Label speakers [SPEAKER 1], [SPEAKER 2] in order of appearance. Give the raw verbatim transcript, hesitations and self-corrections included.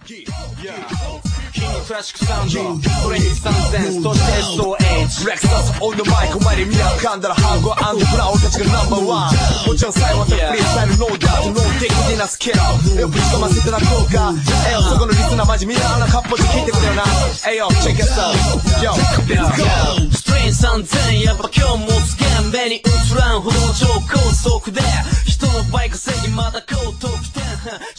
[SPEAKER 1] クラシックサウンドトレンディ参戦そして エスオーエイチ レクサスオンのマイク前で見なかんだらハードアンドプラ俺たちがナンバーワンもちろん最後はフリースタイルノーダウトノーテクティなスキルよく潜ませてな効果えよそこのリスナーマジみんなあのカッポで聞いてくれよなえよチェックアスよ Let's go ストレインさんぜんやっぱ今日もすげえ目に映らんほど超高速で人のバイク制にまだ高得点